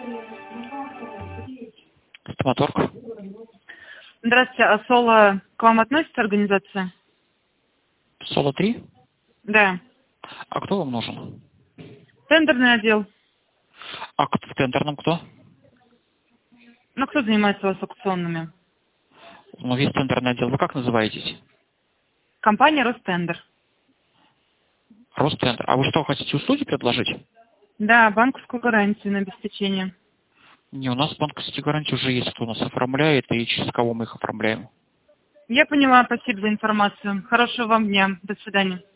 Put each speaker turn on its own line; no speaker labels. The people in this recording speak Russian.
Стоматорг.
Здравствуйте, а Соло к вам относится организация?
Соло 3?
Да.
А кто вам нужен?
Тендерный отдел.
А в тендерном кто?
Ну, кто занимается у вас аукционными?
Ну, есть тендерный отдел. Вы как называетесь?
Компания Ростендер.
Ростендер. А вы что, хотите услуги предложить?
Да, банковскую гарантию на обеспечение.
Не, у нас банковские гарантии уже есть, кто у нас оформляет и через кого мы их оформляем.
Я поняла, спасибо за информацию. Хорошего вам дня. До свидания.